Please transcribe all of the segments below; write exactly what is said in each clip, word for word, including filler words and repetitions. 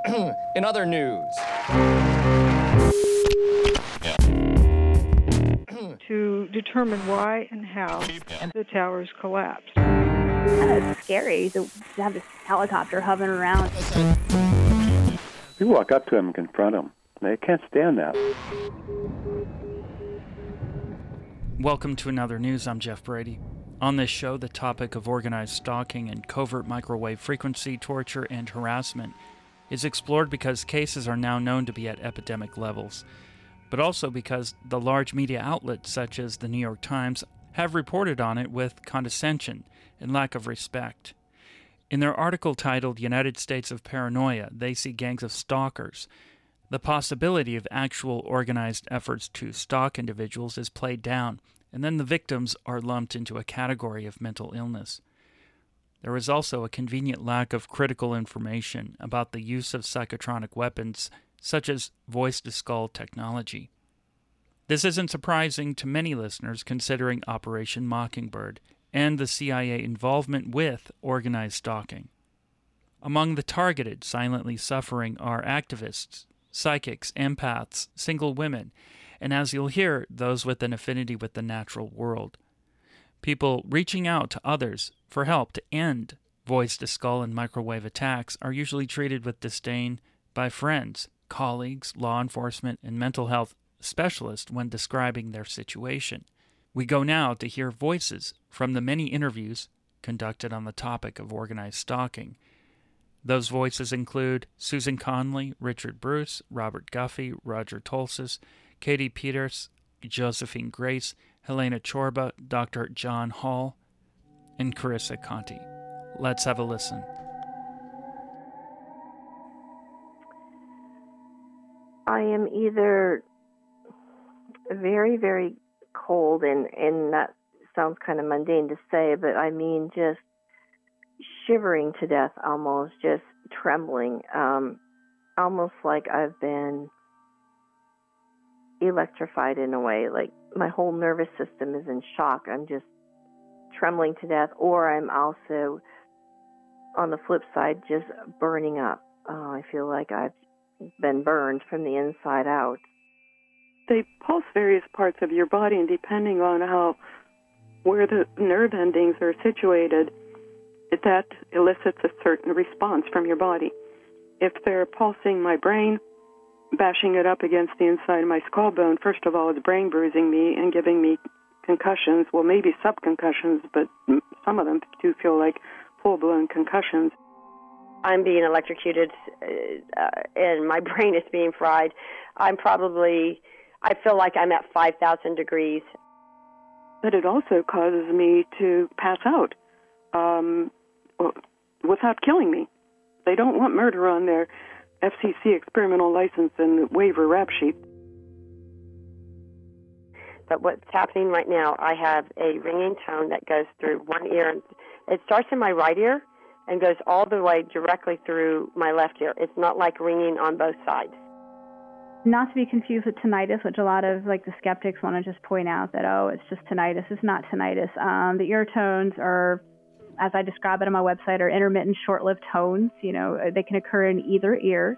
In other news. To determine why and how the towers collapsed. Kind of scary to have this helicopter hovering around. You walk up to them and confront them. They can't stand that. Welcome to Another News. I'm Jeff Brady. On this show, the topic of organized stalking and covert microwave frequency torture and harassment is explored because cases are now known to be at epidemic levels, but also because the large media outlets such as the New York Times have reported on it with condescension and lack of respect. In their article titled United States of Paranoia, they see gangs of stalkers. The possibility of actual organized efforts to stalk individuals is played down, and then the victims are lumped into a category of mental illness. There is also a convenient lack of critical information about the use of psychotronic weapons, such as voice-to-skull technology. This isn't surprising to many listeners considering Operation Mockingbird and the C I A involvement with organized stalking. Among the targeted silently suffering are activists, psychics, empaths, single women, and as you'll hear, those with an affinity with the natural world. People reaching out to others for help to end voice-to-skull and microwave attacks are usually treated with disdain by friends, colleagues, law enforcement, and mental health specialists when describing their situation. We go now to hear voices from the many interviews conducted on the topic of organized stalking. Those voices include Susan Conley, Richard Bruce, Robert Guffey, Roger Tolsis, Katie Peters, Josephine Grace, Helena Chorba, Doctor John Hall, and Carissa Conti. Let's have a listen. I am either very, very cold, and, and that sounds kind of mundane to say, but I mean just shivering to death almost, just trembling, um, almost like I've been electrified in a way, like my whole nervous system is in shock. I'm just trembling to death, or I'm also, on the flip side, just burning up. Uh, I feel like I've been burned from the inside out. They pulse various parts of your body, and depending on how, where the nerve endings are situated, that elicits a certain response from your body. If they're pulsing my brain, bashing it up against the inside of my skull bone, first of all, it's brain bruising me and giving me concussions, well, maybe subconcussions, but some of them do feel like full-blown concussions. I'm being electrocuted, uh, and my brain is being fried. I'm probably, I feel like I'm at five thousand degrees. But it also causes me to pass out um, without killing me. They don't want murder on their F C C experimental license and waiver rap sheet. But what's happening right now, I have a ringing tone that goes through one ear. And it starts in my right ear and goes all the way directly through my left ear. It's not like ringing on both sides. Not to be confused with tinnitus, which a lot of like the skeptics want to just point out that, oh, it's just tinnitus. It's not tinnitus. Um, the ear tones are, as I describe it on my website, are intermittent, short-lived tones. You know, they can occur in either ear.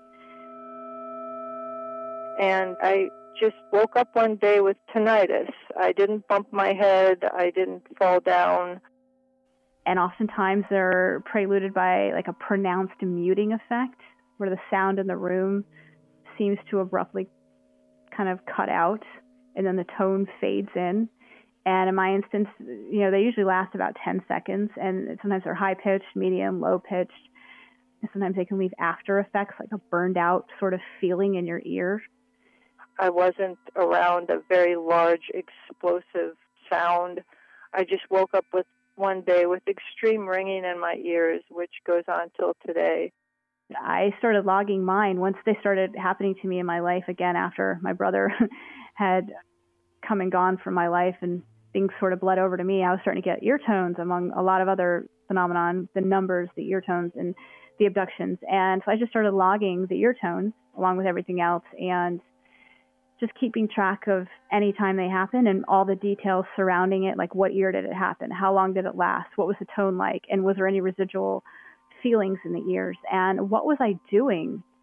And I just woke up one day with tinnitus. I didn't bump my head. I didn't fall down. And oftentimes they're preluded by like a pronounced muting effect, where the sound in the room seems to abruptly kind of cut out, and then the tone fades in. And in my instance, you know, they usually last about ten seconds, and sometimes they're high-pitched, medium, low-pitched. And sometimes they can leave after effects, like a burned-out sort of feeling in your ear. I wasn't around a very large, explosive sound. I just woke up with one day with extreme ringing in my ears, which goes on till today. I started logging mine once they started happening to me in my life again after my brother had come and gone from my life and things sort of bled over to me. I was starting to get ear tones among a lot of other phenomenon, the numbers, the ear tones, and the abductions. And so I just started logging the ear tones along with everything else and just keeping track of any time they happen and all the details surrounding it, like what ear did it happen? How long did it last? What was the tone like? And was there any residual feelings in the ears? And what was I doing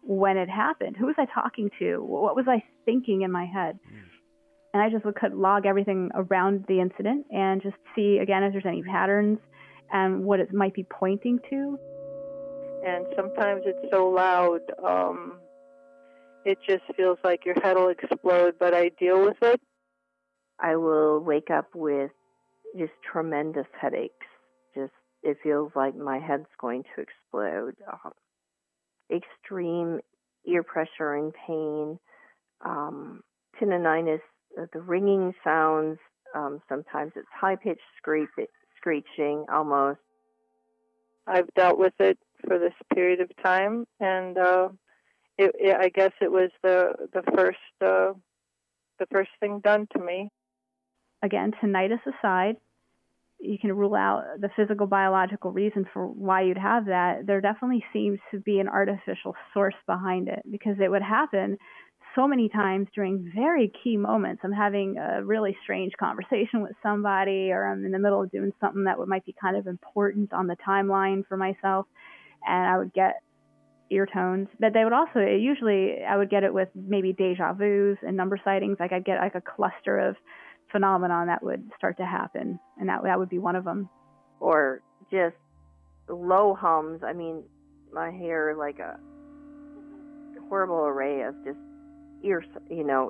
when it happened. Who was I talking to? What was I thinking in my head? Mm. And I just would could log everything around the incident and just see, again, if there's any patterns and what it might be pointing to. And sometimes it's so loud, um, it just feels like your head will explode, but I deal with it. I will wake up with just tremendous headaches. Just, it feels like my head's going to explode. Uh, extreme ear pressure and pain, um, tinnitus, uh, the ringing sounds. Um, sometimes it's high-pitched screech, screeching almost. I've dealt with it for this period of time, and uh, it, it, I guess it was the the first uh, the first thing done to me. Again, tinnitus aside, you can rule out the physical biological reason for why you'd have that. There definitely seems to be an artificial source behind it, because it would happen so many times during very key moments. I'm having a really strange conversation with somebody, or I'm in the middle of doing something that would, might be kind of important on the timeline for myself, and I would get ear tones. But they would also, usually I would get it with maybe deja vus and number sightings. Like I'd get like a cluster of phenomenon that would start to happen, and that that would be one of them. Or just low hums. I mean, I hear like a horrible array of just ear, you know,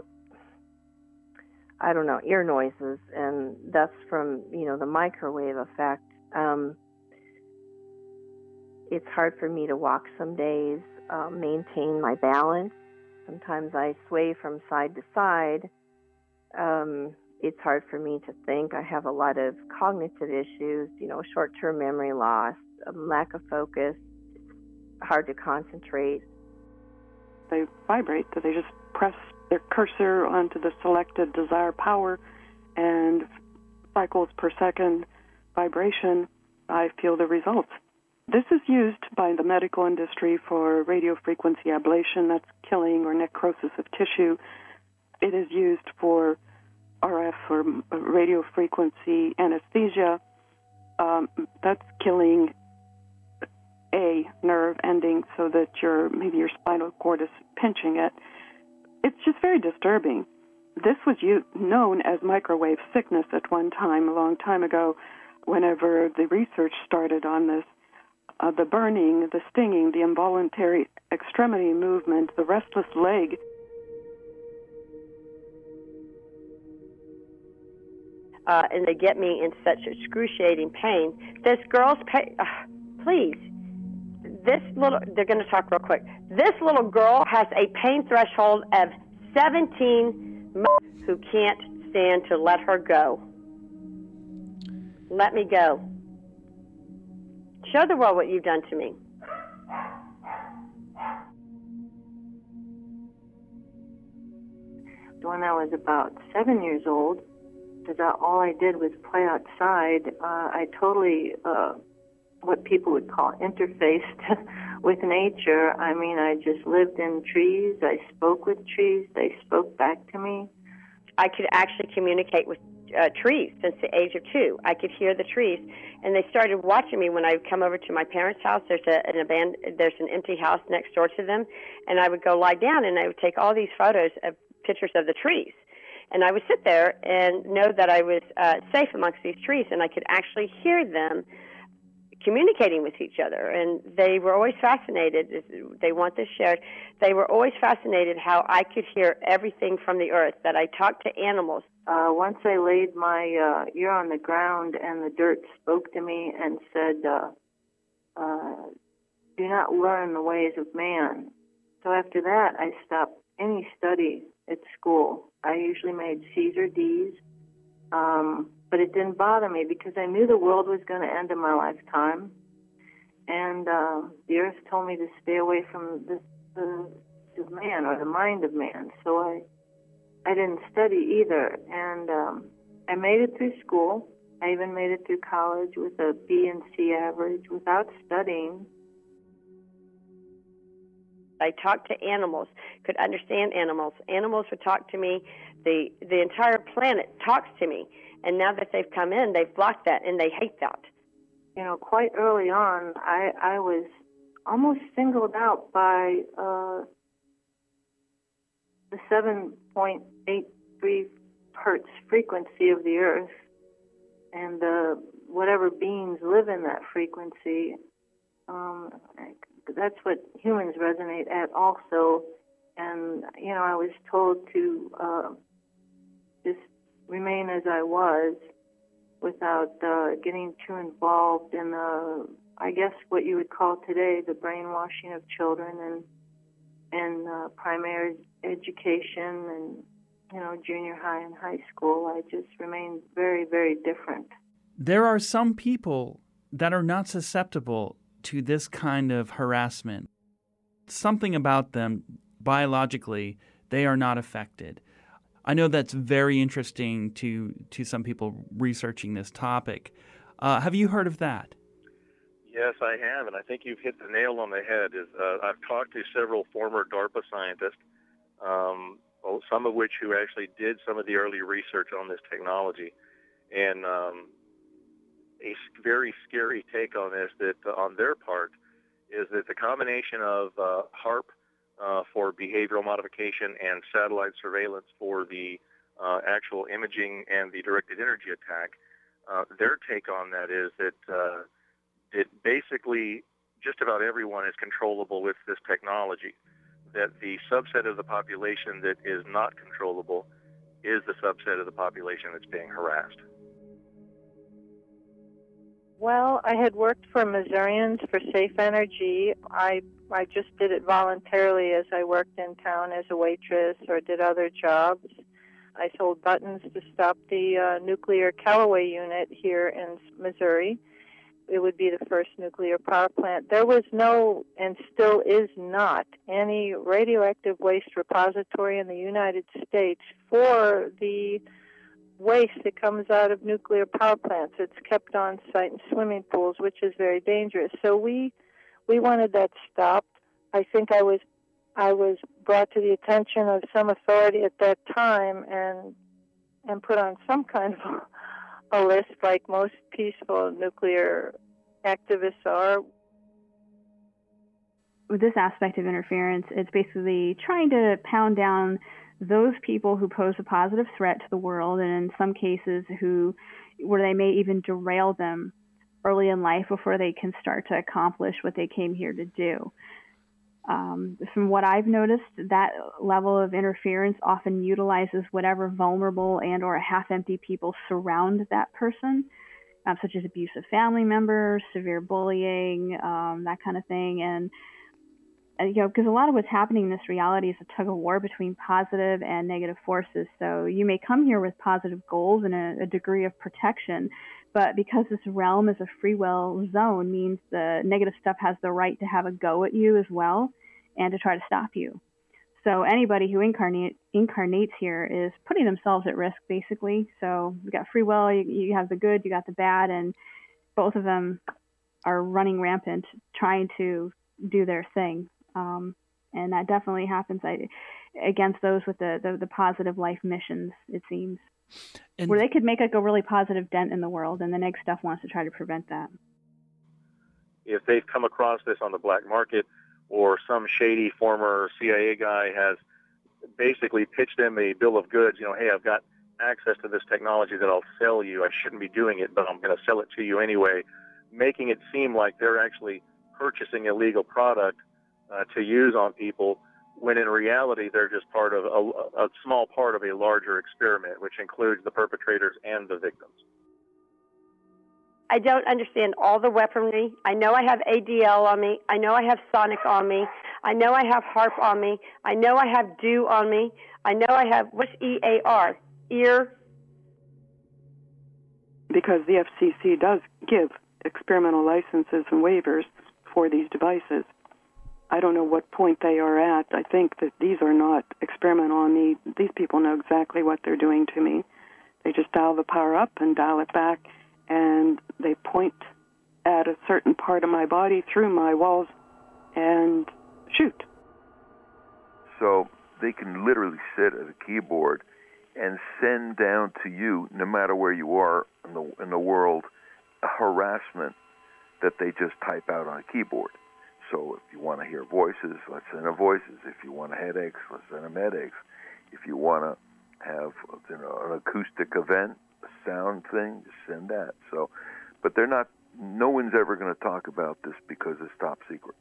I don't know, ear noises, and that's from, you know, the microwave effect. Um, it's hard for me to walk some days, uh, maintain my balance. Sometimes I sway from side to side. Um, it's hard for me to think. I have a lot of cognitive issues, you know, short-term memory loss, um, lack of focus, hard to concentrate. They vibrate, so they just press their cursor onto the selected desired power, and cycles per second vibration, I feel the results. This is used by the medical industry for radio frequency ablation, that's killing or necrosis of tissue. It is used for R F or radio frequency anesthesia. Um, that's killing a nerve ending so that your maybe your spinal cord is pinching it. It's just very disturbing. This was u- known as microwave sickness at one time, a long time ago, whenever the research started on this. Uh, the burning, the stinging, the involuntary extremity movement, the restless leg. Uh, and they get me in such excruciating pain. This girl's pain, uh, please, this little, they're going to talk real quick. This little girl has a pain threshold of seventeen who can't stand to let her go. Let me go. Show the world what you've done to me. When I was about seven years old, because all I did was play outside, uh, I totally, uh, what people would call interfaced with nature. I mean, I just lived in trees. I spoke with trees. They spoke back to me. I could actually communicate with uh, trees since the age of two. I could hear the trees, and they started watching me when I would come over to my parents' house. There's a, an abandoned, there's an empty house next door to them, and I would go lie down, and I would take all these photos of pictures of the trees. And I would sit there and know that I was uh, safe amongst these trees, and I could actually hear them communicating with each other. And they were always fascinated. They want this shared. They were always fascinated how I could hear everything from the earth, that I talked to animals. Uh, once I laid my uh, ear on the ground, and the dirt spoke to me and said, uh, uh, do not learn the ways of man. So after that, I stopped any study at school. I usually made C's or D's, um, but it didn't bother me because I knew the world was going to end in my lifetime, and uh, the earth told me to stay away from the, the, the man or the mind of man. So I, I didn't study either, and um, I made it through school. I even made it through college with a B and C average without studying. I talked to animals, could understand animals. Animals would talk to me. The the entire planet talks to me. And now that they've come in, they've blocked that, and they hate that. You know, quite early on, I, I was almost singled out by uh, the seven point eight three hertz frequency of the Earth, and uh, whatever beings live in that frequency. Um, that's what humans resonate at also. And, you know, I was told to uh, just remain as I was without uh, getting too involved in, the, I guess, what you would call today the brainwashing of children and, and uh, primary education and, you know, junior high and high school. I just remained very, very different. There are some people that are not susceptible to this kind of harassment. Something about them, biologically, they are not affected. I know that's very interesting to, to some people researching this topic. Uh, have you heard of that? Yes, I have, and I think you've hit the nail on the head. Is uh, I've talked to several former DARPA scientists, um, some of which who actually did some of the early research on this technology, and um, a very scary take on this that uh, on their part is that the combination of uh, HAARP uh, for behavioral modification and satellite surveillance for the uh, actual imaging and the directed energy attack, uh, their take on that is that uh, it basically just about everyone is controllable with this technology, that the subset of the population that is not controllable is the subset of the population that's being harassed. Well, I had worked for Missourians for Safe Energy. I I just did it voluntarily as I worked in town as a waitress or did other jobs. I sold buttons to stop the uh, nuclear Callaway unit here in Missouri. It would be the first nuclear power plant. There was no, and still is not, any radioactive waste repository in the United States for the waste that comes out of nuclear power plants. It's kept on site in swimming pools, which is very dangerous. So we we wanted that stopped. I think I was I was brought to the attention of some authority at that time and and put on some kind of a list like most peaceful nuclear activists are. With this aspect of interference, it's basically trying to pound down those people who pose a positive threat to the world, and in some cases who, where they may even derail them early in life before they can start to accomplish what they came here to do. Um, from what I've noticed, that level of interference often utilizes whatever vulnerable and or half-empty people surround that person, um, such as abusive family members, severe bullying, um, that kind of thing. And you know, because a lot of what's happening in this reality is a tug of war between positive and negative forces. So you may come here with positive goals and a, a degree of protection, but because this realm is a free will zone, means the negative stuff has the right to have a go at you as well and to try to stop you. So anybody who incarnate, incarnates here is putting themselves at risk, basically. So you got free will, you, you have the good, you got the bad, and both of them are running rampant, trying to do their thing. Um, and that definitely happens I, against those with the, the, the positive life missions, it seems, and where they could make like a really positive dent in the world, and the neg stuff wants to try to prevent that. If they've come across this on the black market, or some shady former C I A guy has basically pitched them a bill of goods, you know, hey, I've got access to this technology that I'll sell you. I shouldn't be doing it, but I'm going to sell it to you anyway, making it seem like they're actually purchasing a legal product Uh, to use on people, when in reality they're just part of a, a small part of a larger experiment, which includes the perpetrators and the victims. I don't understand all the weaponry. I know I have A D L on me. I know I have Sonic on me. I know I have HAARP on me. I know I have DEW on me. I know I have, what's E A R? Ear? Because the F C C does give experimental licenses and waivers for these devices. I don't know what point they are at. I think that these are not experimental on me. These people know exactly what they're doing to me. They just dial the power up and dial it back, and they point at a certain part of my body through my walls and shoot. So they can literally sit at a keyboard and send down to you, no matter where you are in the, in the world, a harassment that they just type out on a keyboard. So if you want to hear voices, let's send them voices. If you want headaches, let's send them headaches. If you want to have you know, an acoustic event, a sound thing, just send that. So, but they're not. No one's ever going to talk about this because it's top secret.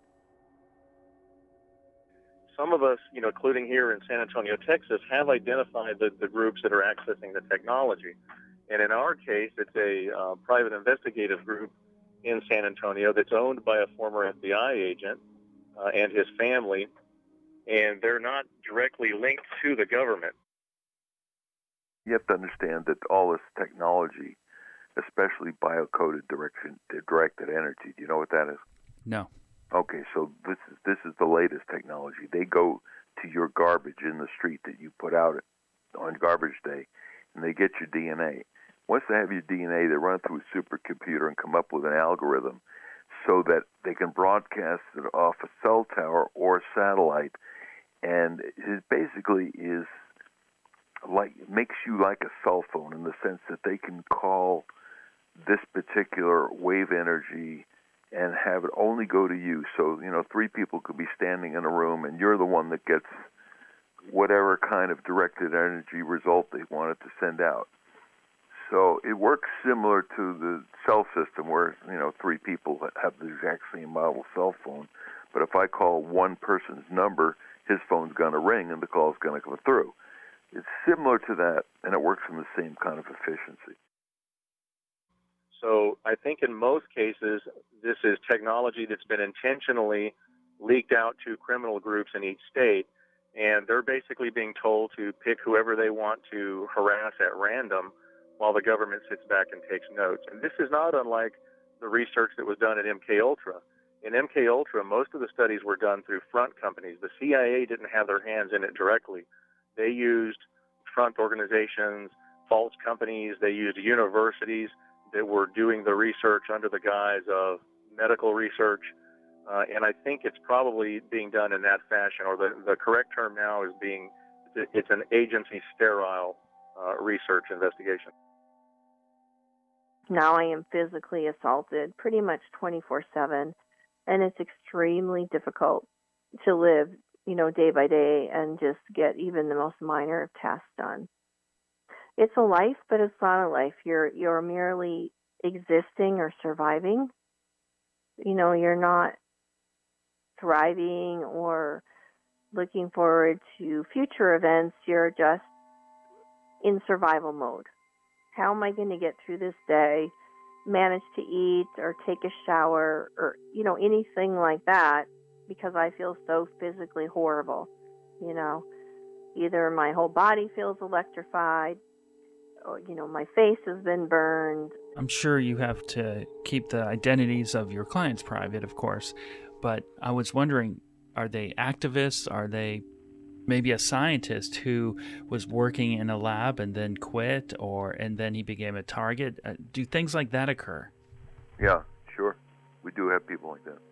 Some of us, you know, including here in San Antonio, Texas, have identified the, the groups that are accessing the technology. And in our case, it's a uh, private investigative group in San Antonio that's owned by a former F B I agent uh, and his family, and they're not directly linked to the government. You have to understand that all this technology, especially biocoded direction, directed energy, do you know what that is? No. Okay, so this is this is the latest technology. They go to your garbage in the street that you put out on garbage day, and they get your D N A. Once they have your D N A, they run it through a supercomputer and come up with an algorithm so that they can broadcast it off a cell tower or a satellite. And it basically is like makes you like a cell phone in the sense that they can call this particular wave energy and have it only go to you. So, you know, three people could be standing in a room, and you're the one that gets whatever kind of directed energy result they wanted to send out. So it works similar to the cell system where, you know, three people have the exact same model cell phone. But if I call one person's number, his phone's going to ring and the call's going to come through. It's similar to that, and it works in the same kind of efficiency. So I think in most cases, this is technology that's been intentionally leaked out to criminal groups in each state, and they're basically being told to pick whoever they want to harass at random while the government sits back and takes notes. And this is not unlike the research that was done at M K Ultra. In M K Ultra, most of the studies were done through front companies. The C I A didn't have their hands in it directly. They used front organizations, false companies. They used universities that were doing the research under the guise of medical research. Uh, and I think it's probably being done in that fashion, or the, the correct term now is being, it's an agency sterile uh, research investigation. Now I am physically assaulted pretty much twenty-four seven, and it's extremely difficult to live, you know, day by day and just get even the most minor of tasks done. It's a life, but it's not a life. You're you're merely existing or surviving. You know, you're not thriving or looking forward to future events. You're just in survival mode. How am I going to get through this day, manage to eat or take a shower or, you know, anything like that, because I feel so physically horrible. You know, either my whole body feels electrified, or, you know, my face has been burned. I'm sure you have to keep the identities of your clients private, of course, but I was wondering, are they activists? Are they maybe a scientist who was working in a lab and then quit, or and then he became a target? Uh, do things like that occur? Yeah, sure. We do have people like that.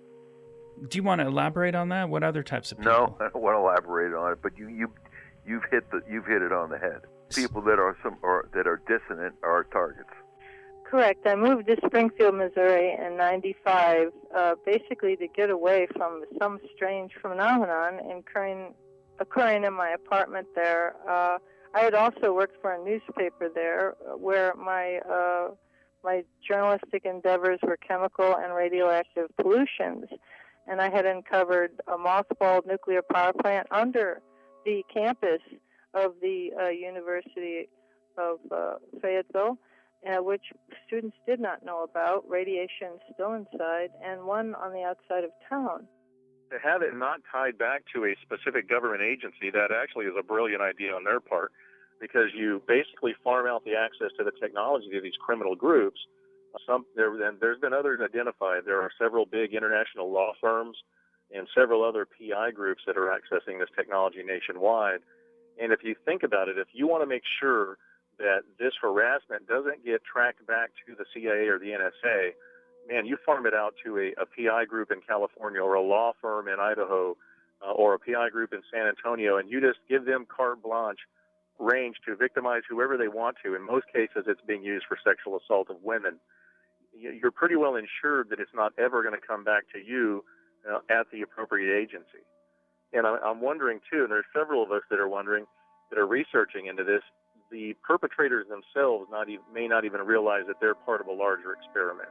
Do you want to elaborate on that? What other types of people? No, I don't want to elaborate on it, but you you you've hit the you've hit it on the head. People that are some or that are dissonant are targets. Correct. I moved to Springfield, Missouri in ninety-five, uh, basically to get away from some strange phenomenon occurring, occurring in my apartment there. Uh, I had also worked for a newspaper there where my uh, my journalistic endeavors were chemical and radioactive pollutions. And I had uncovered a mothballed nuclear power plant under the campus of the uh, University of uh, Fayetteville, uh, which students did not know about, radiation still inside, and one on the outside of town. To have it not tied back to a specific government agency, that actually is a brilliant idea on their part, because you basically farm out the access to the technology to these criminal groups. Some there, and there's been others identified. There are several big international law firms and several other P I groups that are accessing this technology nationwide. And if you think about it, if you want to make sure that this harassment doesn't get tracked back to the C I A or the N S A, man, you farm it out to a, a P I group in California or a law firm in Idaho uh, or a P I group in San Antonio, and you just give them carte blanche range to victimize whoever they want to. In most cases, it's being used for sexual assault of women. you're pretty well insured that it's not ever going to come back to you uh, at the appropriate agency. And I'm wondering, too, and there's several of us that are wondering, that are researching into this, the perpetrators themselves not even, may not even realize that they're part of a larger experiment.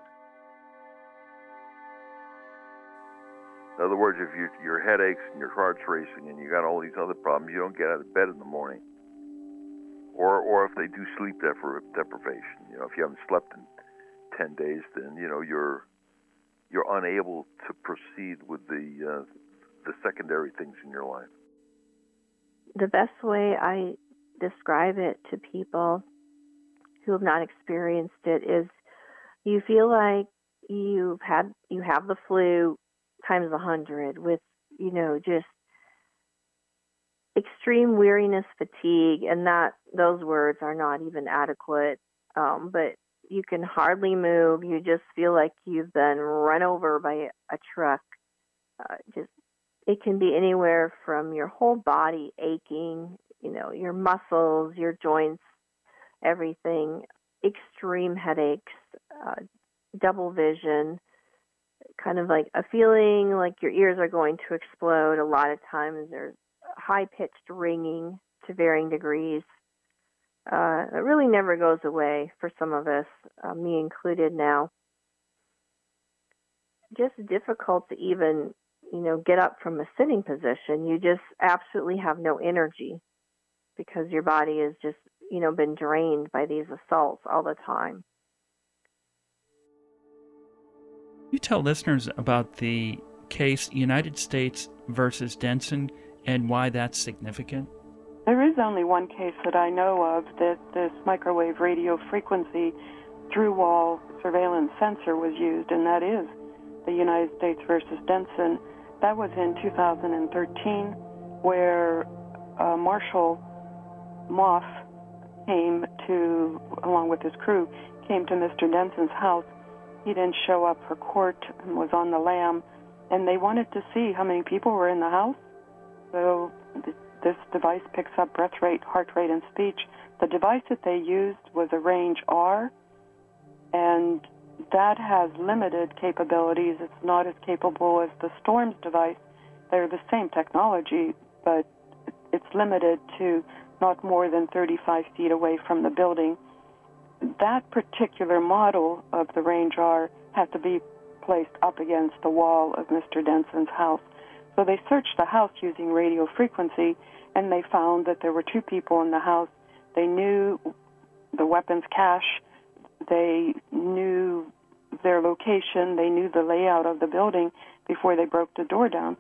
In other words, if you, your headaches and your heart's racing and you got all these other problems, you don't get out of bed in the morning. Or or if they do sleep depri- deprivation, you know, if you haven't slept in ten days, then, you know, you're you're unable to proceed with the uh, the secondary things in your life. The best way I describe it to people who have not experienced it is you feel like you've had you have the flu times a hundred with, you know, just extreme weariness, fatigue, and that those words are not even adequate. Um, but you can hardly move. You just feel like you've been run over by a truck. Uh, just it can be anywhere from your whole body aching, you know, your muscles, your joints, everything. Extreme headaches, uh, double vision, kind of like a feeling like your ears are going to explode. A lot of times there's high-pitched ringing to varying degrees. Uh, it really never goes away for some of us, uh, me included now. Just difficult to even, you know, get up from a sitting position. You just absolutely have no energy because your body has just, you know, been drained by these assaults all the time. You tell listeners about the case United States versus Denson and why that's significant? There is only one case that I know of that this microwave radio frequency through-wall surveillance sensor was used, and that is the United States versus Denson. That was in two thousand thirteen, where uh, Marshal Moss came to, along with his crew, came to Mister Denson's house. He didn't show up for court and was on the lam, and they wanted to see how many people were in the house. So th- this device picks up breath rate, heart rate, and speech. The device that they used was a Range R, and that has limited capabilities. It's not as capable as the Storms device. They're the same technology, but it's limited to not more than thirty-five feet away from the building. That particular model of the Range R had to be placed up against the wall of Mister Denson's house. So they searched the house using radio frequency, and they found that there were two people in the house. They knew the weapons cache. They knew their location. They knew the layout of the building before they broke the door down.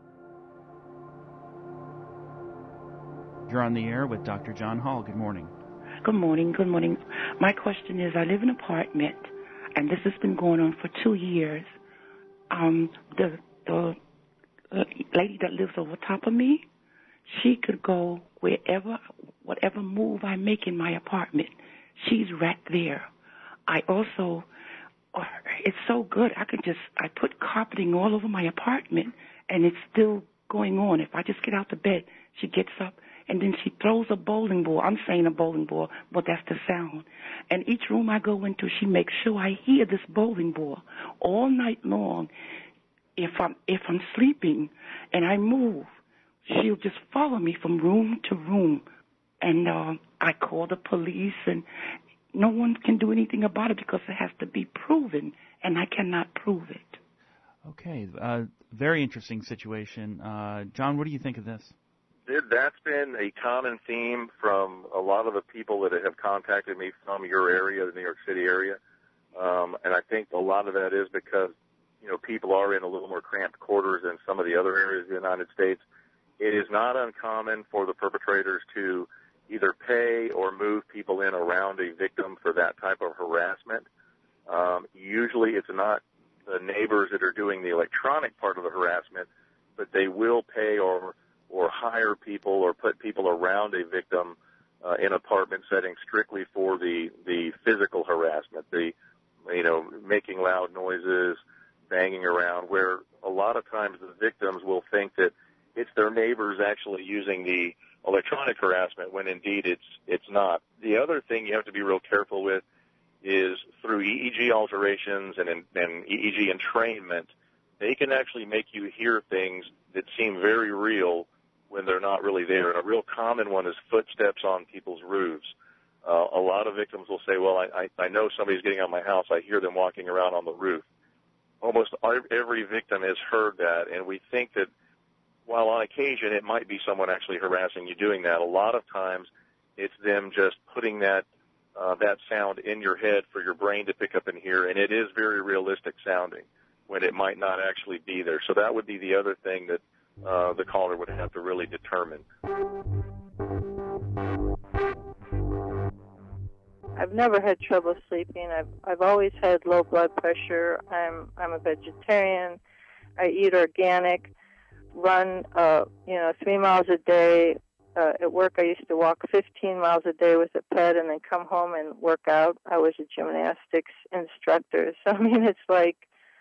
You're on the air with Doctor John Hall. Good morning. Good morning. Good morning. My question is, I live in an apartment, and this has been going on for two years. Um, the the uh, lady that lives over top of me, she could go wherever, whatever move I make in my apartment, she's right there. I also, uh, it's so good. I could just, I put carpeting all over my apartment, and it's still going on. If I just get out the bed, she gets up, and then she throws a bowling ball. I'm saying a bowling ball, but that's the sound. And each room I go into, she makes sure I hear this bowling ball all night long. If I'm if I'm sleeping and I move, she'll just follow me from room to room. And uh, I call the police, and no one can do anything about it because it has to be proven, and I cannot prove it. Okay, uh, very interesting situation. Uh, John, what do you think of this? That's been a common theme from a lot of the people that have contacted me from your area, the New York City area. Um, and I think a lot of that is because, you know, people are in a little more cramped quarters than some of the other areas of the United States. It is not uncommon for the perpetrators to either pay or move people in around a victim for that type of harassment. Um, usually it's not the neighbors that are doing the electronic part of the harassment, but they will pay or or hire people or put people around a victim uh, in apartment settings strictly for the, the physical harassment, the, you know, making loud noises, banging around, where a lot of times the victims will think that it's their neighbors actually using the electronic harassment when indeed it's it's not. The other thing you have to be real careful with is through E E G alterations and, and E E G entrainment, they can actually make you hear things that seem very real when they're not really there. And a real common one is footsteps on people's roofs. Uh, a lot of victims will say, well, I, I, I know somebody's getting out of my house. I hear them walking around on the roof. Almost every victim has heard that, and we think that while on occasion it might be someone actually harassing you doing that, a lot of times it's them just putting that uh, that sound in your head for your brain to pick up and hear, and it is very realistic sounding when it might not actually be there. So that would be the other thing that uh, the caller would have to really determine. I've never had trouble sleeping. I've I've always had low blood pressure. I'm I'm a vegetarian. I eat organic. Run uh you know three miles a day. Uh, at work, I used to walk fifteen miles a day with a ped, and then come home and work out. I was a gymnastics instructor, so I mean, it's like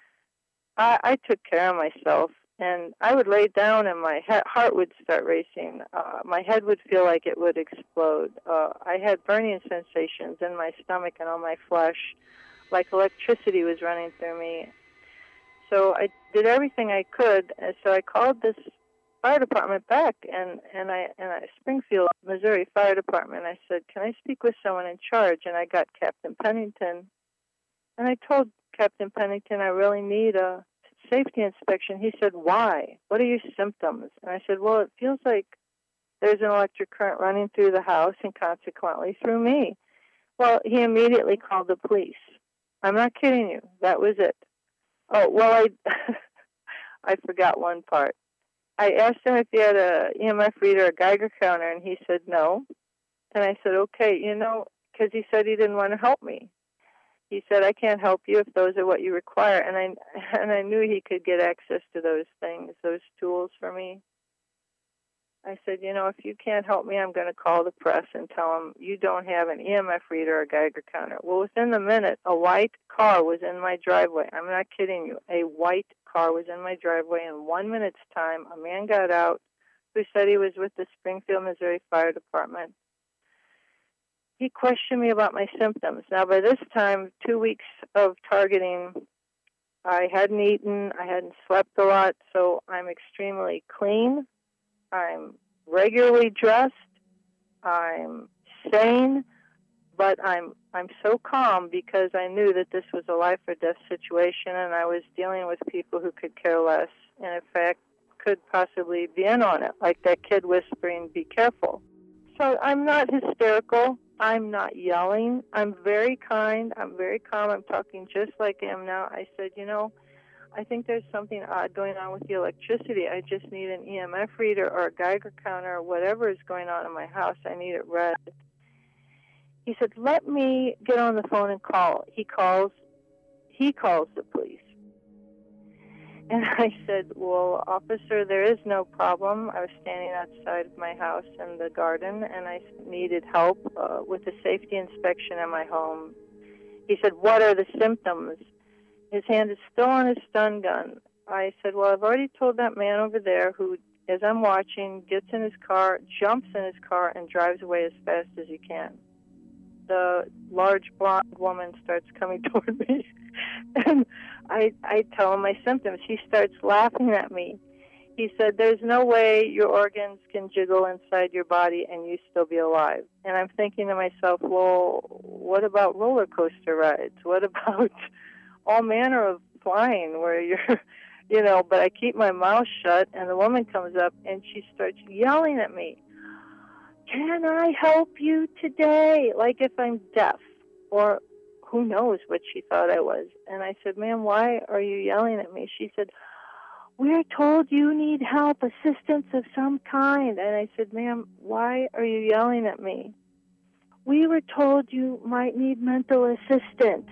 I, I took care of myself. And I would lay down and my he- heart would start racing. Uh, my head would feel like it would explode. Uh, I had burning sensations in my stomach and on my flesh, like electricity was running through me. So I did everything I could. And so I called this fire department back, and, and I and I Springfield, Missouri Fire Department. I said, can I speak with someone in charge? And I got Captain Pennington. And I told Captain Pennington I really need a safety inspection. He said, why? What are your symptoms? And I said, well, it feels like there's an electric current running through the house and consequently through me. Well, he immediately called the police. I'm not kidding you. That was it. Oh, well, I I forgot one part. I asked him if he had a E M F reader, a Geiger counter, and he said no. And I said, okay, you know, because he said he didn't want to help me. He said, I can't help you if those are what you require. And I and I knew he could get access to those things, those tools for me. I said, you know, if you can't help me, I'm going to call the press and tell them you don't have an E M F reader or a Geiger counter. Well, within the minute, a white car was in my driveway. I'm not kidding you. A white car was in my driveway. In one minute's time, a man got out who said he was with the Springfield, Missouri Fire Department. He questioned me about my symptoms. Now, by this time, two weeks of targeting, I hadn't eaten, I hadn't slept a lot, so I'm extremely clean. I'm regularly dressed. I'm sane, but I'm I'm so calm because I knew that this was a life or death situation, and I was dealing with people who could care less, and in fact could possibly be in on it, like that kid whispering, "Be careful." So I'm not hysterical. I'm not yelling. I'm very kind. I'm very calm. I'm talking just like I am now. I said, you know, I think there's something odd going on with the electricity. I just need an E M F reader or a Geiger counter or whatever is going on in my house. I need it read. He said, let me get on the phone and call. He calls, he calls the police. And I said, well, officer, there is no problem. I was standing outside of my house in the garden, and I needed help uh, with a safety inspection in my home. He said, what are the symptoms? His hand is still on his stun gun. I said, well, I've already told that man over there who, as I'm watching, gets in his car, jumps in his car, and drives away as fast as he can. The large blonde woman starts coming toward me, and I, I tell him my symptoms. He starts laughing at me. He said, there's no way your organs can jiggle inside your body and you still be alive. And I'm thinking to myself, well, what about roller coaster rides? What about all manner of flying where you're, you know, but I keep my mouth shut, and the woman comes up and she starts yelling at me, can I help you today? Like if I'm deaf, or who knows what she thought I was. And I said, ma'am, why are you yelling at me? She said, we're told you need help, assistance of some kind. And I said, ma'am, why are you yelling at me? We were told you might need mental assistance.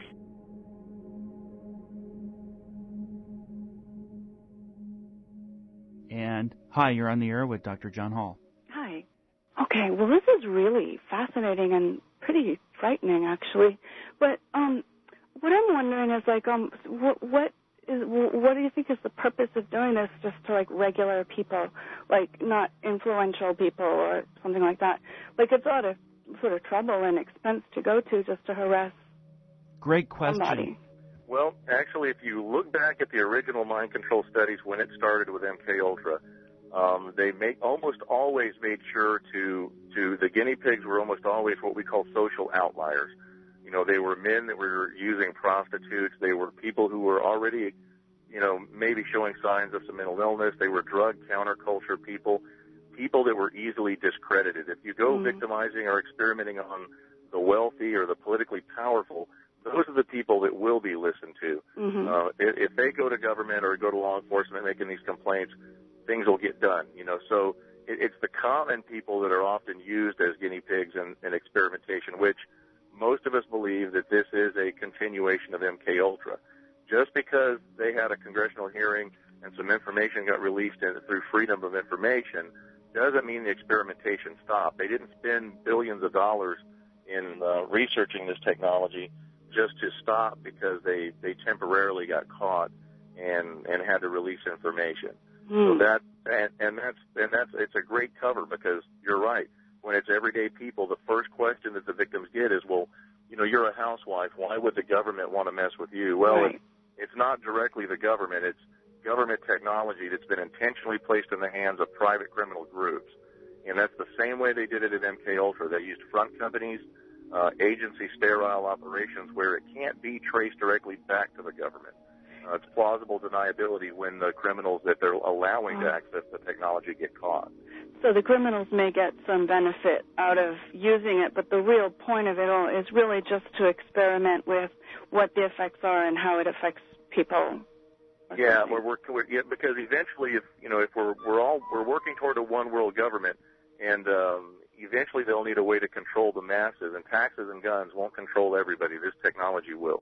And hi, you're on the air with Doctor John Hall. Hi. Okay, well, this is really fascinating and pretty frightening, actually. But um, what I'm wondering is, like, um, what, what is what do you think is the purpose of doing this just to, like, regular people, like not influential people or something like that? Like, it's a lot of sort of trouble and expense to go to just to harass Great question. somebody? Well, actually, if you look back at the original mind control studies when it started with M K Ultra, um, they make almost always made sure to to the guinea pigs were almost always what we call social outliers. You know, they were men that were using prostitutes. They were people who were already, you know, maybe showing signs of some mental illness. They were drug counterculture people, people that were easily discredited. If you go mm-hmm. victimizing or experimenting on the wealthy or the politically powerful, those are the people that will be listened to. Mm-hmm. Uh, if, if they go to government or go to law enforcement making these complaints, things will get done. You know, so it, it's the common people that are often used as guinea pigs in, in experimentation, which most of us believe that this is a continuation of M K Ultra. Just because they had a congressional hearing and some information got released in, through Freedom of Information doesn't mean the experimentation stopped. They didn't spend billions of dollars in uh, researching this technology just to stop because they, they temporarily got caught and, and had to release information. Mm. So that and, and that's and that's it's a great cover because you're right. When it's everyday people, the first question that the victims get is, well, you know, you're a housewife. Why would the government want to mess with you? Well, right. it's, it's not directly the government. It's government technology that's been intentionally placed in the hands of private criminal groups. And that's the same way they did it at M K Ultra. They used front companies, uh, agency sterile operations where it can't be traced directly back to the government. Uh, it's plausible deniability when the criminals that they're allowing to access the technology get caught. So the criminals may get some benefit out of using it, but the real point of it all is really just to experiment with what the effects are and how it affects people. Yeah, we're working with, yeah, because eventually, if you know, if we're we're all we're working toward a one world government, and um, eventually they'll need a way to control the masses, and taxes and guns won't control everybody. This technology will.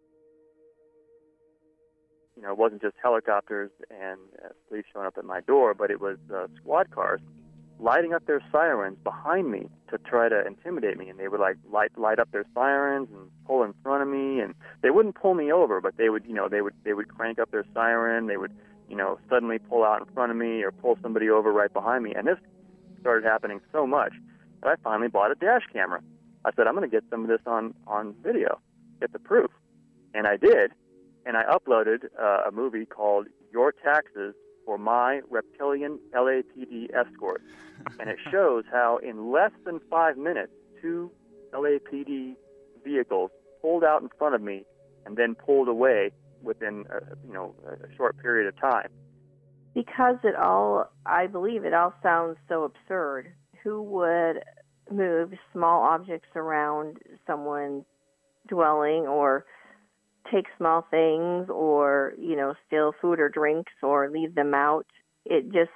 You know, it wasn't just helicopters and uh, police showing up at my door, but it was uh, squad cars lighting up their sirens behind me to try to intimidate me. And they would like light light up their sirens and pull in front of me, and they wouldn't pull me over, but they would, you know, they would they would crank up their siren. They would, you know, suddenly pull out in front of me or pull somebody over right behind me. And this started happening so much that I finally bought a dash camera. I said, I'm going to get some of this on on video, get the proof, and I did. And I uploaded uh, a movie called Your Taxes for My Reptilian L A P D Escort. And it shows how in less than five minutes, two L A P D vehicles pulled out in front of me and then pulled away within a, you know, a short period of time. Because it all, I believe it all sounds so absurd. Who would move small objects around someone's dwelling or take small things or, you know, steal food or drinks or leave them out? It just,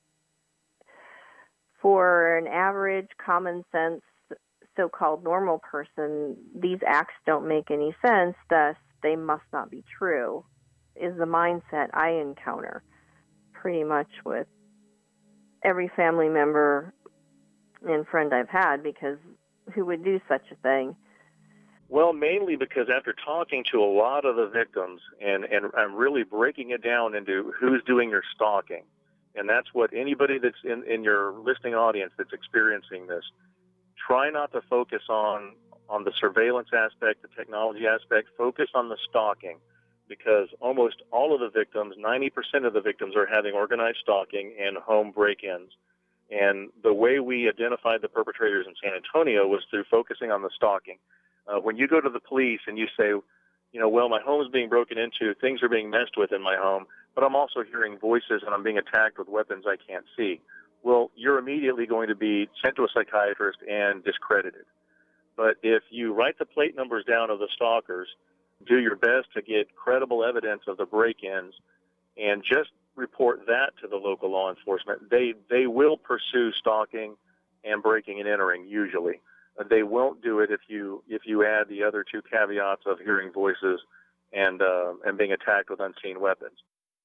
for an average, common sense, so-called normal person, these acts don't make any sense, thus they must not be true, is the mindset I encounter pretty much with every family member and friend I've had, because who would do such a thing? Well, mainly because after talking to a lot of the victims and, and I'm really breaking it down into who's doing your stalking, and that's what anybody that's in, in your listening audience that's experiencing this, try not to focus on, on the surveillance aspect, the technology aspect, focus on the stalking, because almost all of the victims, ninety percent of the victims are having organized stalking and home break-ins. And the way we identified the perpetrators in San Antonio was through focusing on the stalking. Uh, when you go to the police and you say, you know, well, my home is being broken into, things are being messed with in my home, but I'm also hearing voices and I'm being attacked with weapons I can't see. Well, you're immediately going to be sent to a psychiatrist and discredited. But if you write the plate numbers down of the stalkers, do your best to get credible evidence of the break-ins, and just report that to the local law enforcement, they, they will pursue stalking and breaking and entering usually. They won't do it if you if you add the other two caveats of hearing voices and uh, and being attacked with unseen weapons.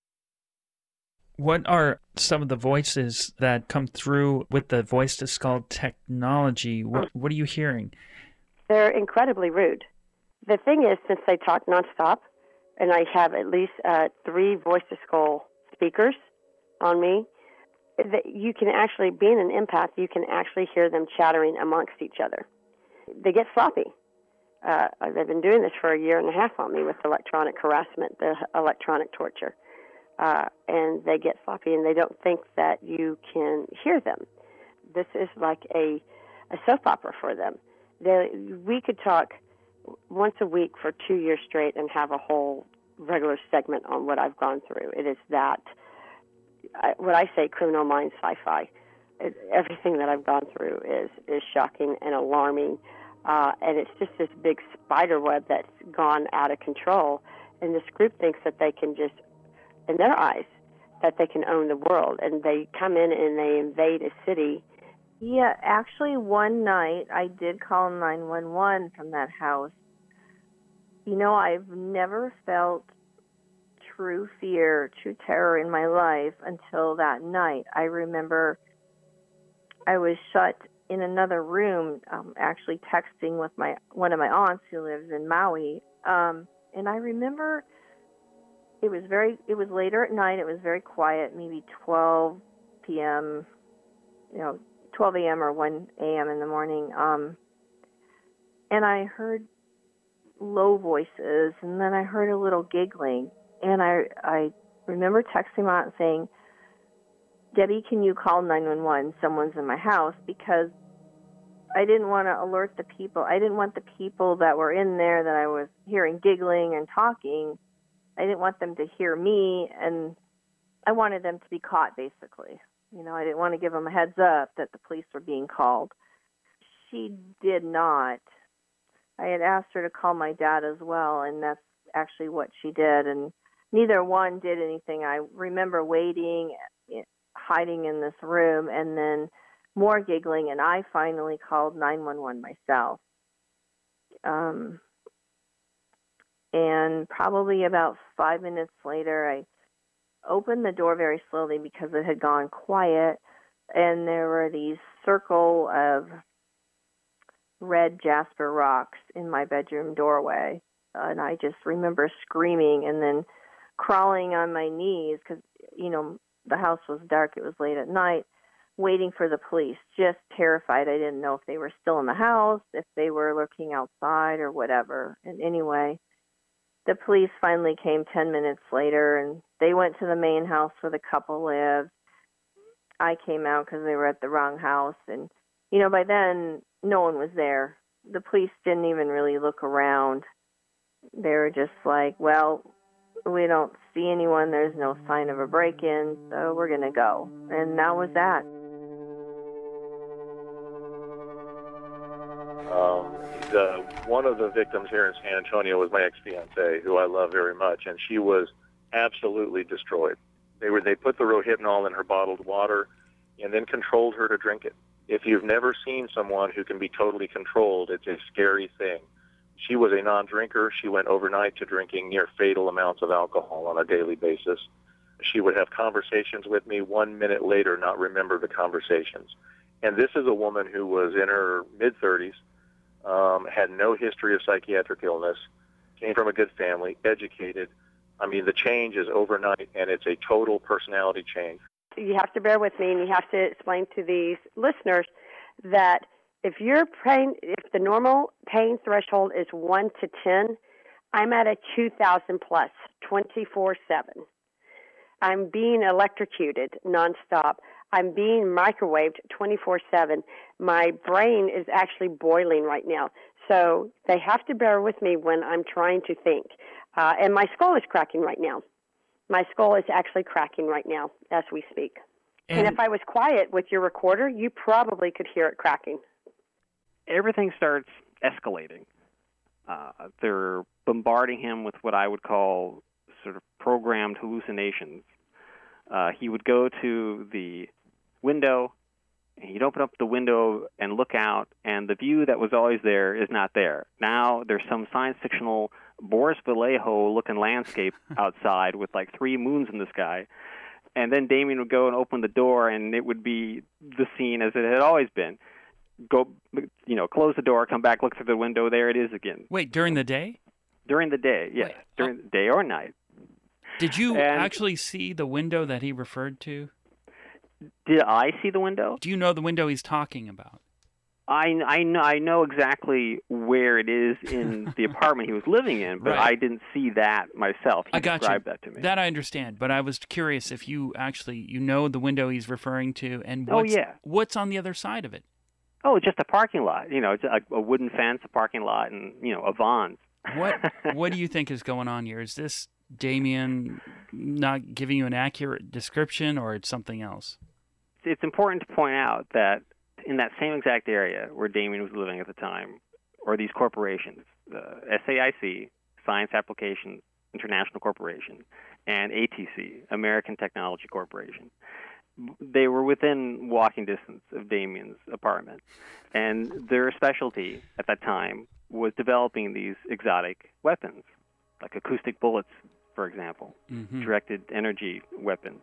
What are some of the voices that come through with the voice-to-skull technology? What, what are you hearing? They're incredibly rude. The thing is, since they talk nonstop, and I have at least uh, three voice-to-skull speakers on me, that you can actually, being an empath, you can actually hear them chattering amongst each other. They get sloppy. Uh, they've been doing this for a year and a half on me with electronic harassment, the electronic torture. Uh, and they get sloppy, and they don't think that you can hear them. This is like a, a soap opera for them. They, we could talk once a week for two years straight and have a whole regular segment on what I've gone through. It is that, I, what I say, criminal minds sci-fi. It, everything that I've gone through is, is shocking and alarming, uh, and it's just this big spider web that's gone out of control, and this group thinks that they can just, in their eyes, that they can own the world, and they come in and they invade a city. Yeah, actually, one night I did call nine one one from that house. You know, I've never felt true fear, true terror in my life until that night. I remember I was shut in another room, um, actually texting with my one of my aunts who lives in Maui, um, and I remember it was very. It was later at night. It was very quiet, maybe twelve p.m. You know, twelve a.m. or one a.m. in the morning, um, and I heard low voices, and then I heard a little giggling, and I I remember texting my aunt and saying, Debbie, can you call nine one one? Someone's in my house, because I didn't want to alert the people. I didn't want the people that were in there that I was hearing giggling and talking, I didn't want them to hear me, and I wanted them to be caught, basically. You know, I didn't want to give them a heads up that the police were being called. She did not. I had asked her to call my dad as well, and that's actually what she did, and neither one did anything. I remember waiting, hiding in this room, and then more giggling, and I finally called nine one one myself. Um, and probably about five minutes later, I opened the door very slowly because it had gone quiet, and there were these circle of red jasper rocks in my bedroom doorway. Uh, and I just remember screaming and then crawling on my knees because, you know, the house was dark. It was late at night, waiting for the police, just terrified. I didn't know if they were still in the house, if they were lurking outside or whatever. And anyway, the police finally came ten minutes later, and they went to the main house where the couple lived. I came out because they were at the wrong house. And, you know, by then, no one was there. The police didn't even really look around. They were just like, well, we don't see anyone. There's no sign of a break-in, so we're going to go. And that was that. Um, the, one of the victims here in San Antonio was my ex-fiancée, who I love very much, and she was absolutely destroyed. They were they put the Rohypnol in her bottled water and then controlled her to drink it. If you've never seen someone who can be totally controlled, it's a scary thing. She was a non-drinker. She went overnight to drinking near fatal amounts of alcohol on a daily basis. She would have conversations with me, one minute later not remember the conversations. And this is a woman who was in her mid-thirties, um, had no history of psychiatric illness, came from a good family, educated. I mean, the change is overnight, and it's a total personality change. You have to bear with me, and you have to explain to these listeners that if your pain, if the normal pain threshold is one to ten, I'm at a two thousand plus, twenty-four seven. I'm being electrocuted nonstop. I'm being microwaved twenty-four seven. My brain is actually boiling right now. So they have to bear with me when I'm trying to think. Uh, and my skull is cracking right now. My skull is actually cracking right now as we speak. And, and if I was quiet with your recorder, you probably could hear it cracking. Everything starts escalating. Uh, they're bombarding him with what I would call sort of programmed hallucinations. Uh, he would go to the window, and he'd open up the window and look out, and the view that was always there is not there. Now there's some science fictional Boris Vallejo-looking landscape outside with like three moons in the sky. And then Damien would go and open the door, and it would be the scene as it had always been. Go, you know, close the door, come back, look through the window, there it is again. Wait, during the day? During the day, yes. Wait, during the day or night. Did you and actually see the window that he referred to? Did I see the window? Do you know the window he's talking about? I, I, know, I know exactly where it is in the apartment he was living in, but Right. I didn't see that myself. He I got described you. that to me. That I understand, but I was curious if you actually you know the window he's referring to, and Oh, what's, yeah. what's on the other side of it. Oh, it's just a parking lot. You know, it's a, a wooden fence, a parking lot, and, you know, a Vons. What What do you think is going on here? Is this Damien not giving you an accurate description, or it's something else? It's important to point out that in that same exact area where Damien was living at the time, or these corporations, uh, S A I C, Science Applications International Corporation, and A T C, American Technology Corporation, they were within walking distance of Damien's apartment. And their specialty at that time was developing these exotic weapons, like acoustic bullets, for example, mm-hmm. directed energy weapons.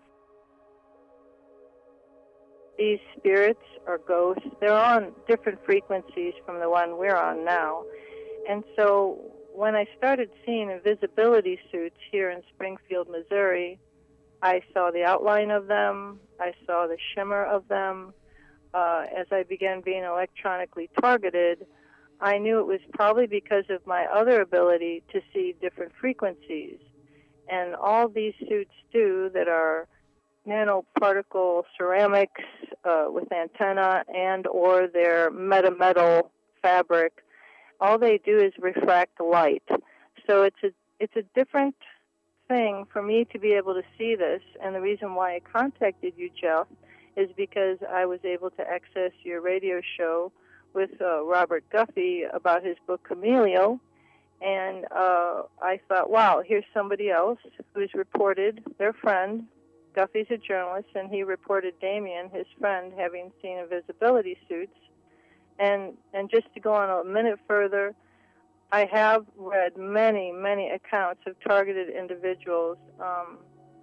These spirits or ghosts, they're on different frequencies from the one we're on now. And so when I started seeing invisibility suits here in Springfield, Missouri, I saw the outline of them, I saw the shimmer of them. Uh, as I began being electronically targeted, I knew it was probably because of my other ability to see different frequencies. And all these suits do that are nanoparticle ceramics uh, with antenna and or their metametal fabric, all they do is refract light. So it's a it's a different thing for me to be able to see this, and the reason why I contacted you, Jeff, is because I was able to access your radio show with uh, Robert Guffey about his book Cameleo, and uh, I thought, wow, here's somebody else who's reported their friend. Guffey's a journalist, and he reported Damien, his friend, having seen invisibility suits. And and just to go on a minute further, I have read many, many accounts of targeted individuals um,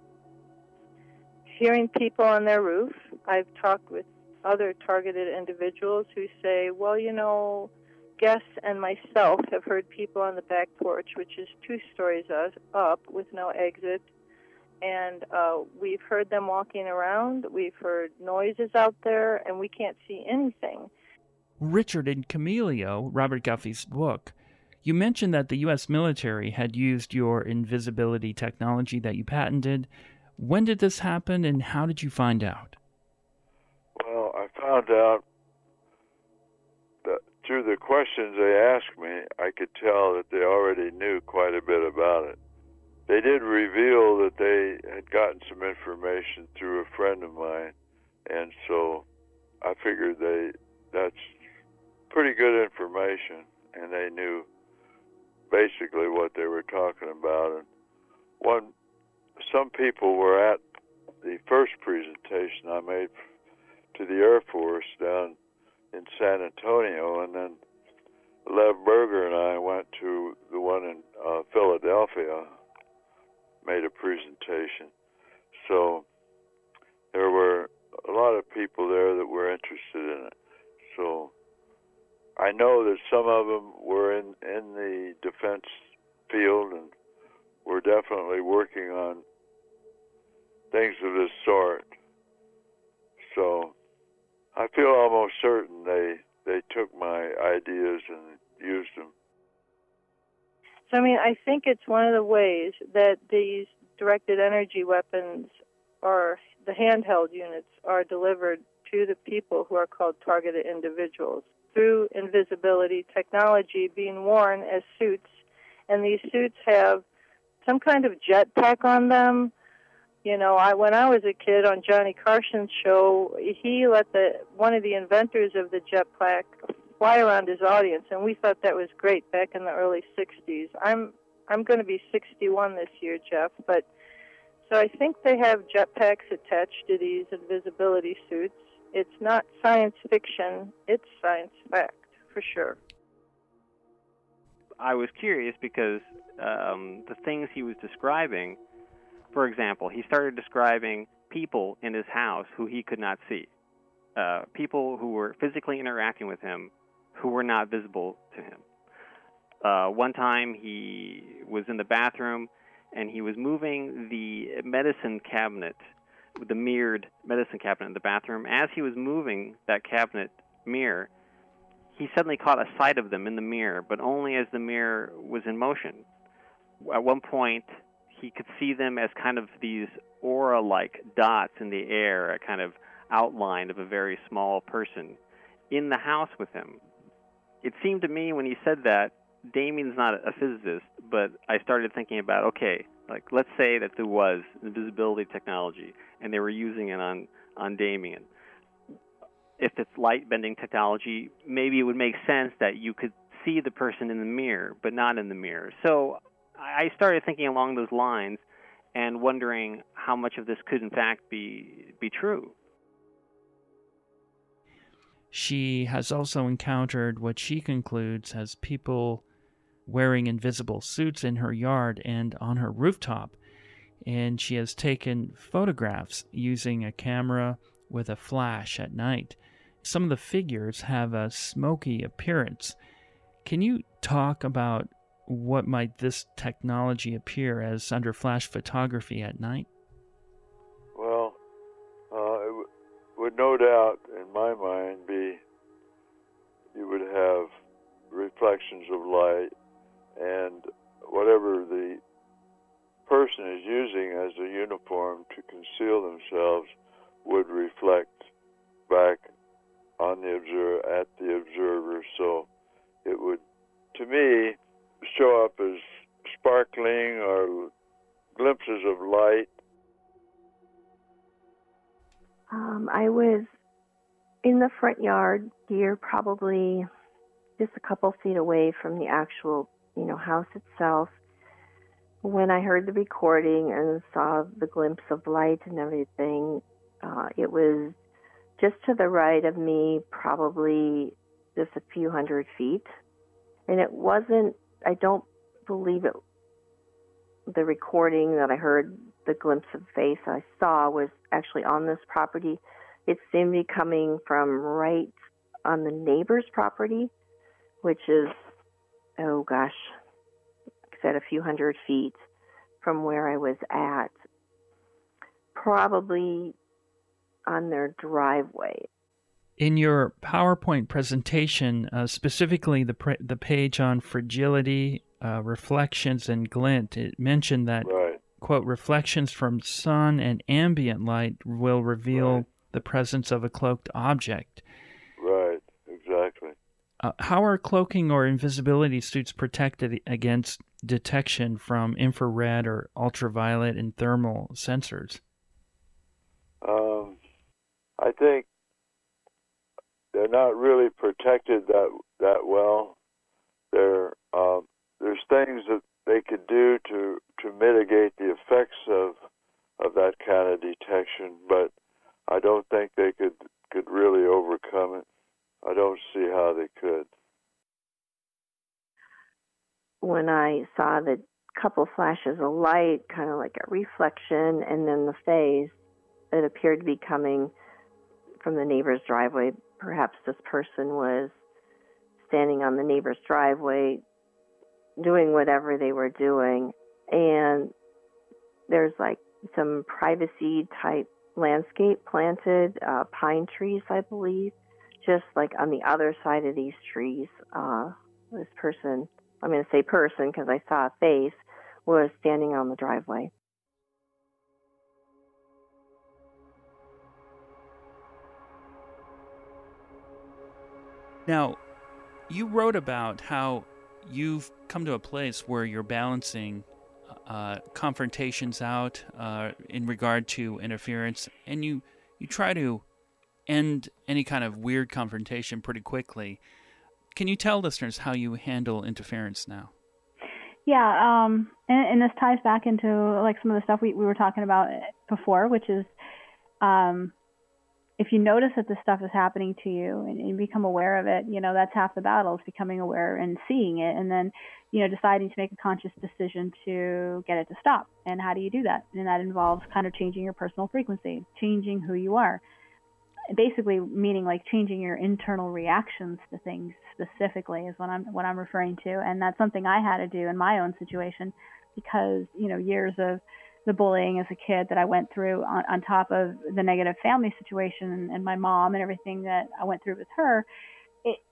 hearing people on their roof. I've talked with other targeted individuals who say, well, you know, guests and myself have heard people on the back porch, which is two stories up with no exit. And uh, we've heard them walking around, we've heard noises out there, and we can't see anything. Richard, in Cameleo, Robert Guffey's book, you mentioned that the U S military had used your invisibility technology that you patented. When did this happen, and how did you find out? Well, I found out that through the questions they asked me, I could tell that they already knew quite a bit about it. They did reveal that they had gotten some information through a friend of mine, and so I figured they that's pretty good information, and they knew basically what they were talking about. And one, some people were at the first presentation I made to the Air Force down in San Antonio, and then Lev Berger and I went to the one in uh, Philadelphia, made a presentation. So there were a lot of people there that were interested in it. So I know that some of them were in, in the defense field and were definitely working on things of this sort. So I feel almost certain they they took my ideas and used them. So, I mean, I think it's one of the ways that these directed energy weapons or the handheld units are delivered to the people who are called targeted individuals through invisibility technology being worn as suits. And these suits have some kind of jetpack on them. You know, I when I was a kid on Johnny Carson's show, he let the one of the inventors of the jetpack fly around his audience, and we thought that was great back in the early sixties. I'm I'm going to be sixty-one this year, Jeff, but so I think they have jetpacks attached to these invisibility suits. It's not science fiction, it's science fact, for sure. I was curious because um, the things he was describing, for example, he started describing people in his house who he could not see, uh, people who were physically interacting with him who were not visible to him. Uh, one time he was in the bathroom and he was moving the medicine cabinet, the mirrored medicine cabinet in the bathroom. As he was moving that cabinet mirror, he suddenly caught a sight of them in the mirror, but only as the mirror was in motion. At one point, he could see them as kind of these aura-like dots in the air, a kind of outline of a very small person in the house with him. It seemed to me when he said that, Damien's not a physicist, but I started thinking about, okay, like let's say that there was invisibility technology and they were using it on, on Damien. If it's light-bending technology, maybe it would make sense that you could see the person in the mirror, but not in the mirror. So I started thinking along those lines and wondering how much of this could in fact be be true. She has also encountered what she concludes as people wearing invisible suits in her yard and on her rooftop, and she has taken photographs using a camera with a flash at night. Some of the figures have a smoky appearance. Can you talk about what might this technology appear as under flash photography at night? Well, uh, it w- would no doubt, in my mind, be you would have reflections of light, and whatever the person is using as a uniform to conceal themselves would reflect back on the observer, at the observer. So it would, to me, show up as sparkling or glimpses of light. Um, I was in the front yard here, probably just a couple feet away from the actual, you know, house itself. When I heard the recording and saw the glimpse of light and everything, uh, it was just to the right of me, probably just a few hundred feet. And it wasn't, I don't believe it, the recording that I heard, the glimpse of face I saw was actually on this property. It seemed to be coming from right on the neighbor's property, which is, oh gosh, like I said, a few hundred feet from where I was at. Probably on their driveway. In your PowerPoint presentation, uh, specifically the pre- the page on fragility, uh, reflections, and glint, it mentioned that, right. quote, reflections from sun and ambient light will reveal right. the presence of a cloaked object. Right, exactly. Uh, how are cloaking or invisibility suits protected against detection from infrared or ultraviolet and thermal sensors? Um, I think they're not really protected that that well. There, um, there's things that they could do to, to mitigate the effects of of that kind of detection, but I don't think they could, could really overcome it. I don't see how they could. When I saw the couple flashes of light, kind of like a reflection, and then the phase, it appeared to be coming from the neighbor's driveway. Perhaps this person was standing on the neighbor's driveway doing whatever they were doing, and there's like some privacy type landscape planted, uh, pine trees, I believe, just like on the other side of these trees. Uh, this person, I'm going to say person because I saw a face, was standing on the driveway. Now, you wrote about how you've come to a place where you're balancing uh, confrontations out uh, in regard to interference, and you, you try to end any kind of weird confrontation pretty quickly. Can you tell listeners how you handle interference now? Yeah, um, and, and this ties back into like some of the stuff we, we were talking about before, which is um, if you notice that this stuff is happening to you and you become aware of it, you know, that's half the battle, is becoming aware and seeing it, and then, you know, deciding to make a conscious decision to get it to stop. And how do you do that? And that involves kind of changing your personal frequency, changing who you are. Basically meaning like changing your internal reactions to things specifically is what I'm what I'm referring to. And that's something I had to do in my own situation because, you know, years of the bullying as a kid that I went through on, on top of the negative family situation and, and my mom and everything that I went through with her, it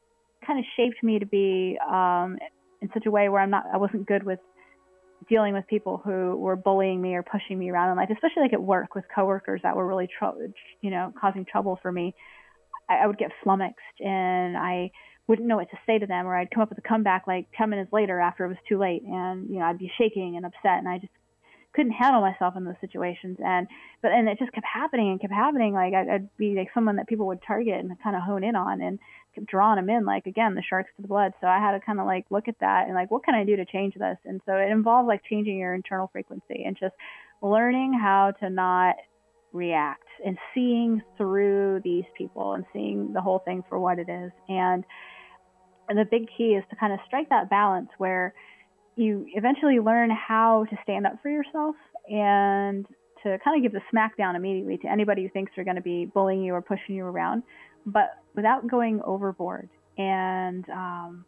kind of shaped me to be um, in such a way where I'm not, I wasn't good with dealing with people who were bullying me or pushing me around in life, especially like at work with coworkers that were really, tr- you know, causing trouble for me. I, I would get flummoxed and I wouldn't know what to say to them, or I'd come up with a comeback like ten minutes later after it was too late, and you know I'd be shaking and upset, and I just couldn't handle myself in those situations. And but and it just kept happening and kept happening. Like I'd, I'd be like someone that people would target and kind of hone in on, and kept drawing them in, like again the sharks to the blood. So I had to kind of like look at that and like, what can I do to change this? And so it involved like changing your internal frequency and just learning how to not react and seeing through these people and seeing the whole thing for what it is. And and the big key is to kind of strike that balance where you eventually learn how to stand up for yourself and to kind of give the smack down immediately to anybody who thinks they're going to be bullying you or pushing you around, but without going overboard and, um,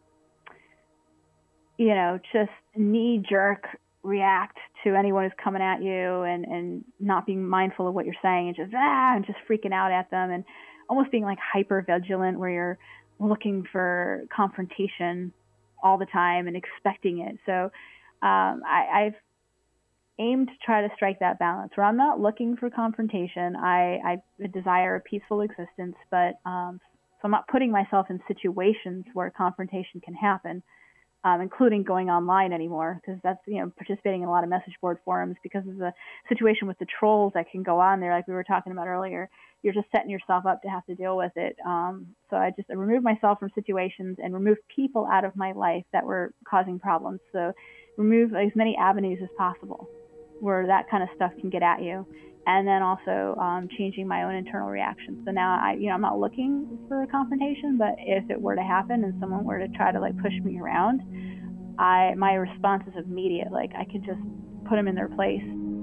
you know, just knee-jerk react to anyone who's coming at you and, and not being mindful of what you're saying and just, ah, and just freaking out at them and almost being like hyper-vigilant where you're looking for confrontation all the time and expecting it. So um, I, I've aimed to try to strike that balance where I'm not looking for confrontation. I, I desire a peaceful existence, but um, so I'm not putting myself in situations where confrontation can happen, um, including going online anymore, because that's, you know, participating in a lot of message board forums because of the situation with the trolls that can go on there, like we were talking about earlier. You're just setting yourself up to have to deal with it. Um, so I just I removed myself from situations and removed people out of my life that were causing problems. So remove as many avenues as possible where that kind of stuff can get at you. And then also um, changing my own internal reactions. So now I, you know, I'm not looking for a confrontation, but if it were to happen and someone were to try to like push me around, I my response is immediate. Like I could just put them in their place.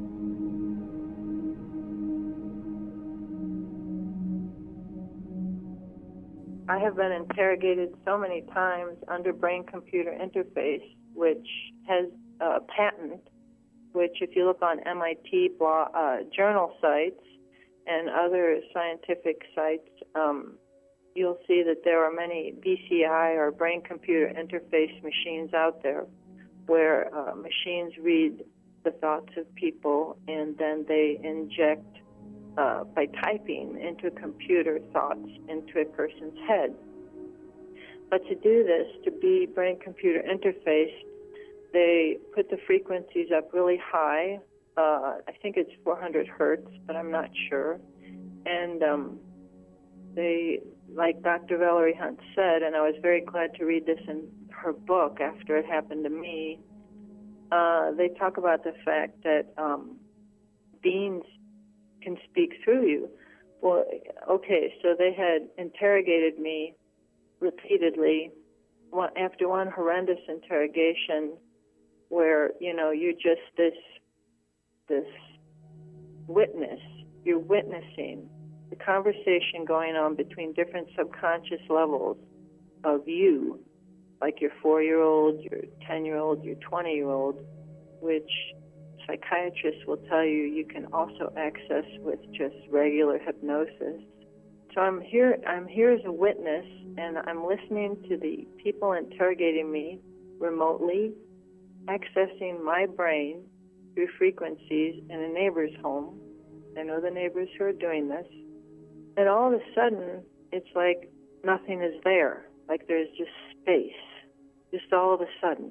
I have been interrogated so many times under brain-computer interface, which has a patent, which if you look on M I T blog, uh, journal sites and other scientific sites, um, you'll see that there are many B C I or brain-computer interface machines out there where uh, machines read the thoughts of people and then they inject Uh, by typing into a computer thoughts into a person's head. But to do this, to be brain-computer interface, they put the frequencies up really high. Uh, I think it's four hundred hertz, but I'm not sure. And um, they, like Doctor Valerie Hunt said, and I was very glad to read this in her book after it happened to me, uh, they talk about the fact that um, beings can speak through you. Well, okay, so they had interrogated me repeatedly after one horrendous interrogation where, you know, you're just this this witness. You're witnessing the conversation going on between different subconscious levels of you, like your four-year-old, your ten-year-old, your twenty-year-old, which psychiatrists will tell you you can also access with just regular hypnosis. So I'm here I'm here as a witness, and I'm listening to the people interrogating me remotely, accessing my brain through frequencies in a neighbor's home. I know the neighbors who are doing this. And all of a sudden, it's like nothing is there. Like there's just space, just all of a sudden.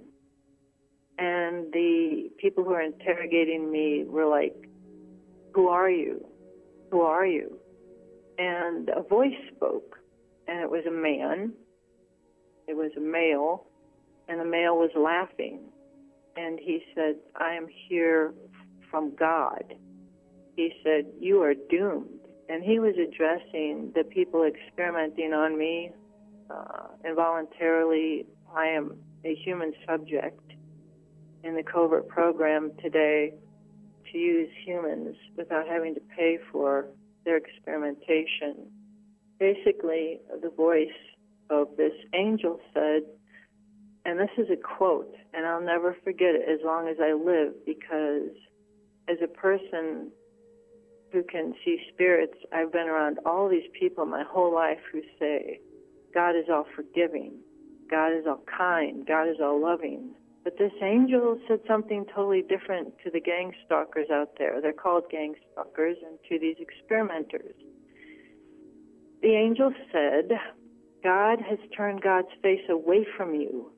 And the people who are interrogating me were like, who are you? Who are you? And a voice spoke, and it was a man. It was a male, and the male was laughing. And he said, I am here from God. He said, you are doomed. And he was addressing the people experimenting on me uh, involuntarily. I am a human subject in the covert program today to use humans without having to pay for their experimentation. Basically, the voice of this angel said, and this is a quote, and I'll never forget it as long as I live, because as a person who can see spirits, I've been around all these people my whole life who say, God is all forgiving. God is all kind, God is all loving. But this angel said something totally different to the gang stalkers out there. They're called gang stalkers, and to these experimenters. The angel said, God has turned God's face away from you.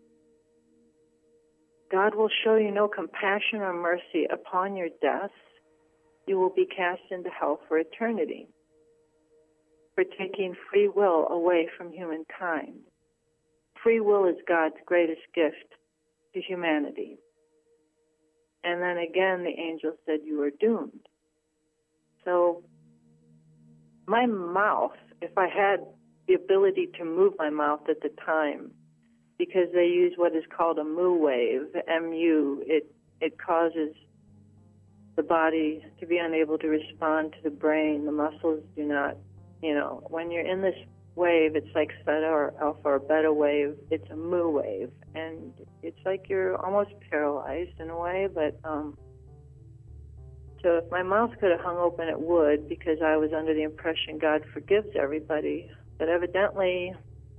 God will show you no compassion or mercy upon your death. You will be cast into hell for eternity for taking free will away from humankind. Free will is God's greatest gift to humanity. And then again, the angel said, you are doomed. So my mouth, if I had the ability to move my mouth at the time, because they use what is called a mu wave, M U, it, it causes the body to be unable to respond to the brain. The muscles do not, you know, when you're in this wave, it's like theta or alpha or beta wave. It's a mu wave, and it's like you're almost paralyzed in a way. But um, so if my mouth could have hung open, it would, because I was under the impression God forgives everybody. But evidently,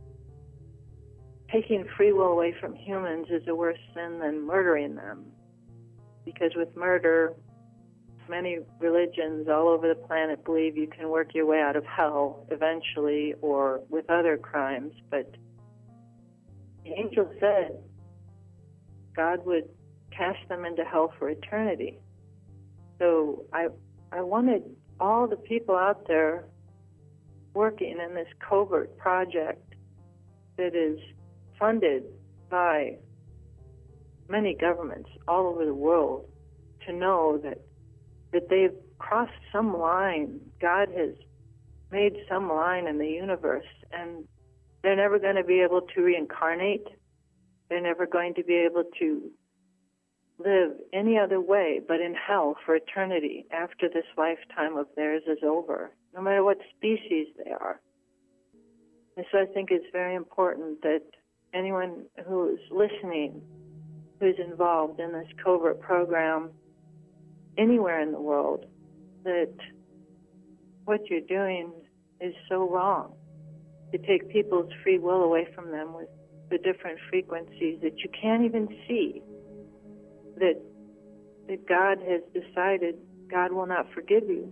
taking free will away from humans is a worse sin than murdering them, because with murder, many religions all over the planet believe you can work your way out of hell eventually, or with other crimes. But the angel said God would cast them into hell for eternity. So I, I wanted all the people out there working in this covert project that is funded by many governments all over the world to know that that they've crossed some line. God has made some line in the universe, and they're never going to be able to reincarnate. They're never going to be able to live any other way but in hell for eternity after this lifetime of theirs is over, no matter what species they are. And so I think it's very important that anyone who is listening, who's involved in this covert program, anywhere in the world, that what you're doing is so wrong. To take people's free will away from them with the different frequencies that you can't even see, that that God has decided God will not forgive you.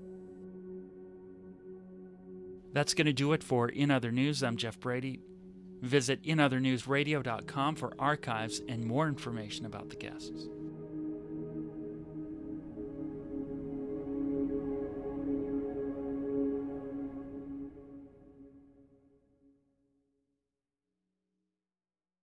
That's going to do it for In Other News. I'm Jeff Brady. Visit in other news radio dot com for archives and more information about the guests.